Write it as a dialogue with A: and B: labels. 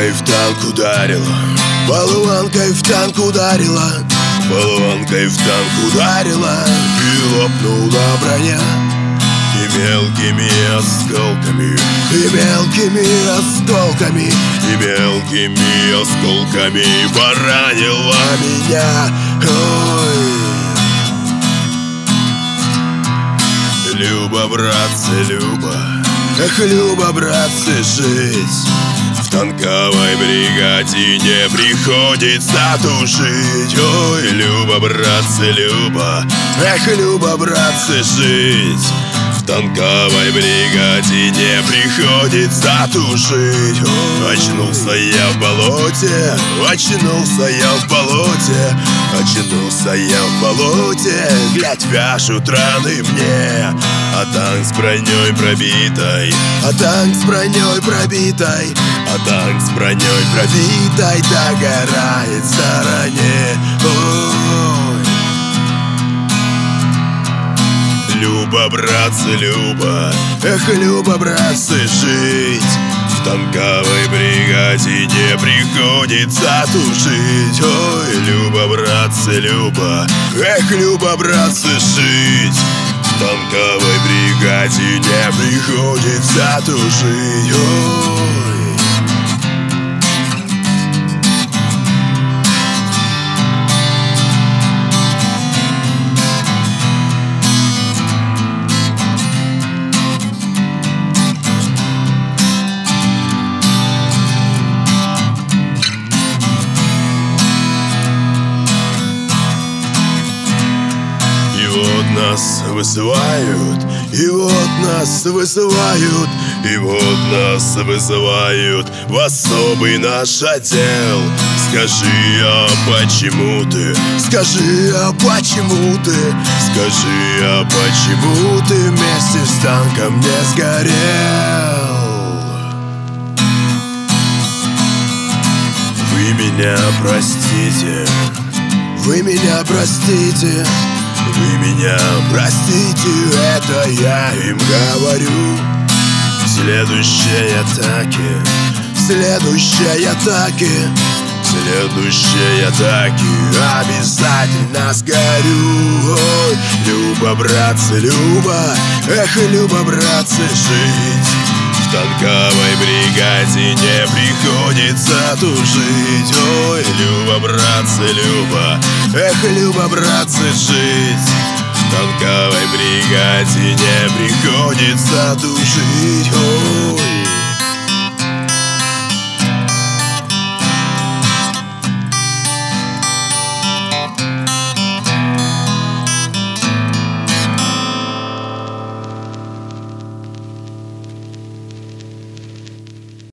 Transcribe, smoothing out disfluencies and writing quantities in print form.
A: Болванкой в танк ударила, болванкой в танк ударила, болванкой в танк ударила, и лопнула броня. И мелкими осколками, и мелкими осколками, и мелкими осколками поранила меня. Ой. Люба, братцы, Люба, эх, Люба, братцы, жить в танковой бригаде не приходится тужить. Ой, Люба, братцы, Люба, эх, Люба, братцы, жить в танковой бригаде не приходится тужить. Очнулся я в болоте, очнулся я в болоте, очнулся я в болоте. Глядь, вяжут раны мне, а танк с броней пробитой, а танк с броней пробитой, а танк с броней пробитой догорает в стороне. Ой. Люба, братцы, Люба, эх, Люба, братцы, жить в танковой бригаде не приходится тужить. Ой, Люба, братцы, Люба, эх, Люба, братцы, жить в танковой бригаде не приходится тужить. Ой. Нас вызывают, и вот нас вызывают, и вот нас вызывают в особый наш отдел. Скажи, а почему ты? Скажи, а почему ты? Скажи, а почему ты вместе с танком не сгорел? Вы меня простите, вы меня простите, вы меня простите, это я им говорю. В следующей атаке, в следующей атаке, в следующей атаке обязательно сгорю. Ой, Люба, братцы, Люба, эх, Люба, братцы, жить в танковой бригаде не приходится тужить. Ой, Люба, братцы, Люба, эх, Люба, братцы, жить в танковой бригаде не приходится тужить. Ой.